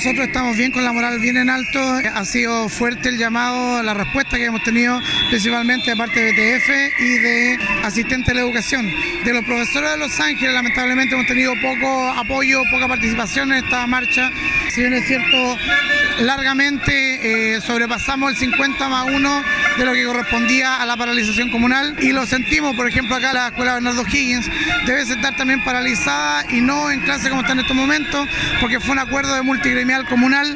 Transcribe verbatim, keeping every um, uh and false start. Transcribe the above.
Nosotros estamos bien, con la moral bien en alto. Ha sido fuerte el llamado, la respuesta que hemos tenido principalmente de parte de B T F y de asistentes de la educación. De los profesores de Los Ángeles, lamentablemente hemos tenido poco apoyo, poca participación en esta marcha. Si bien es cierto, largamente eh, sobrepasamos el cincuenta más uno de lo que correspondía a la paralización comunal, y lo sentimos. Por ejemplo, acá la escuela Bernardo Higgins debe estar también paralizada y no en clase como está en estos momentos, porque fue un acuerdo de multigremial comunal.